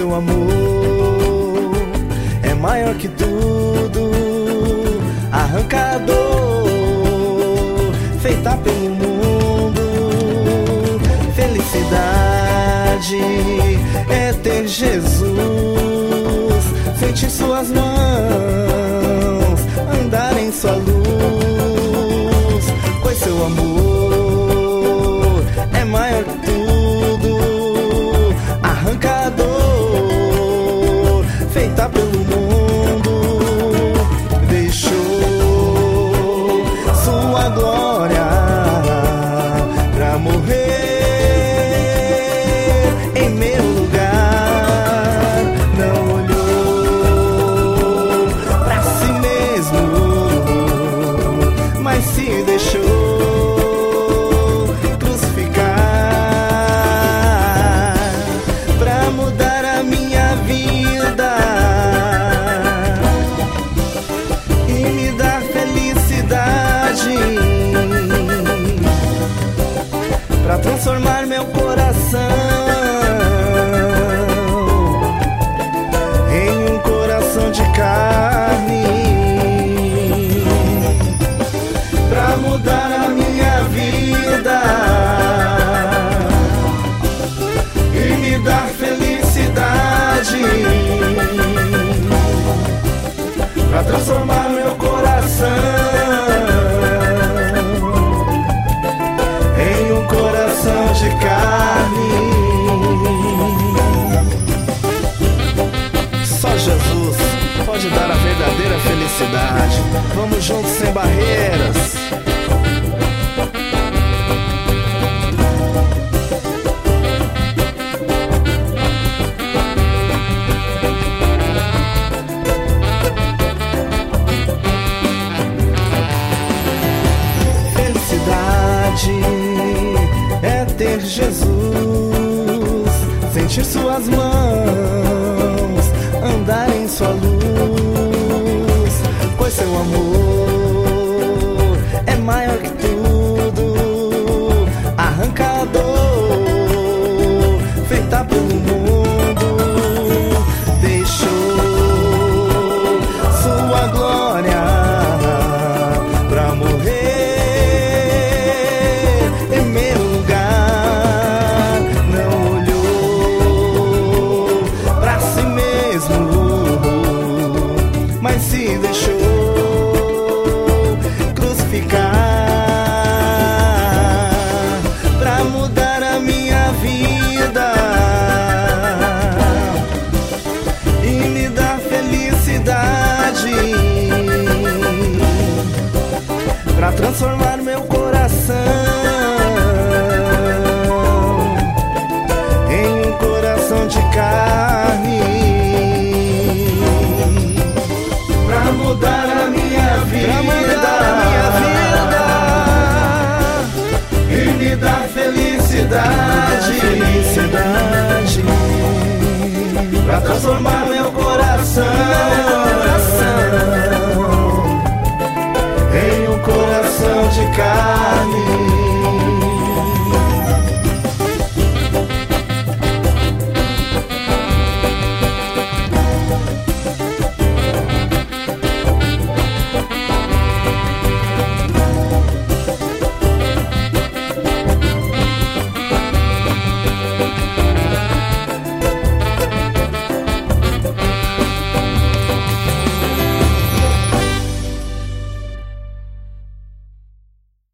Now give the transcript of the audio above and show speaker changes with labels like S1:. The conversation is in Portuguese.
S1: seu amor é maior que tudo, arranca a dor feita pelo mundo. Felicidade é ter Jesus, sentir suas mãos, andar em sua luz, pois seu amor é maior que tudo, arranca a dor feita pelo mundo. Deixou sua glória pra morrer em meu lugar, não olhou pra si mesmo, mas se deixou crucificar pra mudar a minha vida e me dar felicidade, pra transformar meu coração em um coração de carne, pra mudar a minha vida e me dar felicidade, pra transformar meu coração em um coração de carne. Só Jesus pode dar a verdadeira felicidade. Vamos juntos sem barreiras. Felicidade é ter Jesus, sentir suas mãos, andar em sua luz, pois seu amor é maior que tudo, arranca a dor feita pelo mundo. Deixou sua glória pra morrer em meu lugar, não olhou pra si mesmo, mas se deixou crucificar pra mudar a minha vida e me dar felicidade, pra transformar meu coração em um coração de carne, pra mudar a minha vida, e me dar felicidade, pra transformar